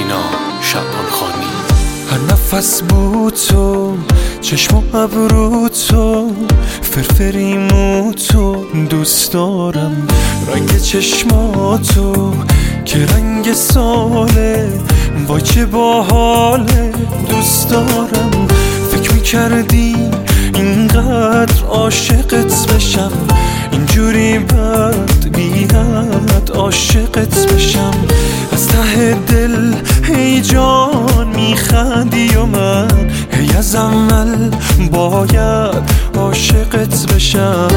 سینا شعبانخانی. هر نفس بود تو، چشم و ابرو تو، فرفری مو تو، دوست دارم رنگ چشماتو که رنگ ساله، وای چه باحاله، دوست دارم. فکر میکردی اینقدر عاشقت بشم، اینجوری بد بیاد عاشقت بشم. از ته دل هی جان میخندی و من هی از اول باید عاشقت بشم.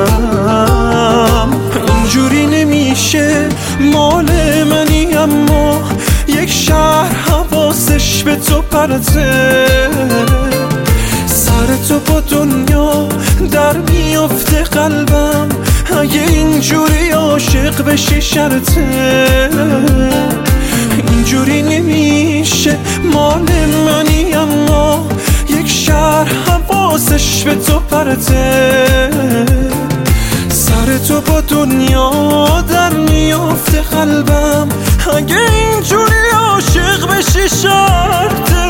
اینجوری نمیشه، مال منی اما یک شهر حواسش به تو پرته. سر تو با دنیا در میفته قلبم، اگه اینجوری عاشق بشی شرطه. اینجوری نمیشه، مال منی اما یک شهر حواسش به تو پرته. سر تو با دنیا در میفته قلبم، اگه اینجوری عاشق بشی شرطه.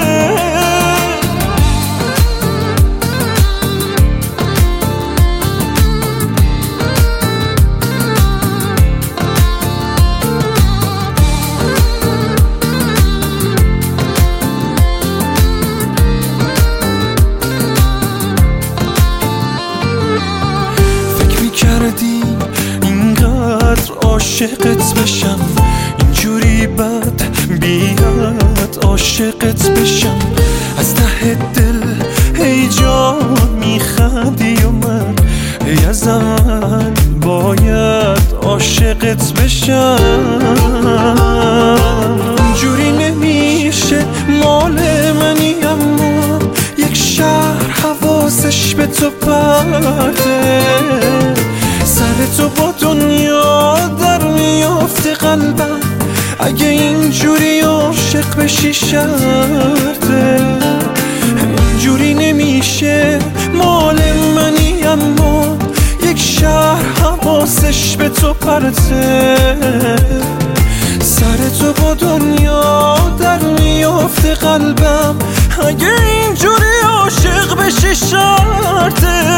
کردی اینقدر عاشقت بشم، اینجوری بد بیاد عاشقت بشم. از ته دل ای جان میخندی و من ای از اول باید عاشقت بشم. اینجوری نمیشه، مال منی اما یک شهر حواسش به تو پرته. سر تو با دنیا در میافته قلبم، اگه اینجوری عاشق بشی شرطه. اینجوری نمیشه، مال منی اما یک شهر حواسش به تو پرته. سر تو با دنیا در میافته قلبم، اگه اینجوری عاشق بشی شرطه.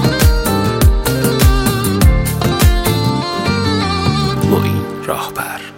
معین راهبر.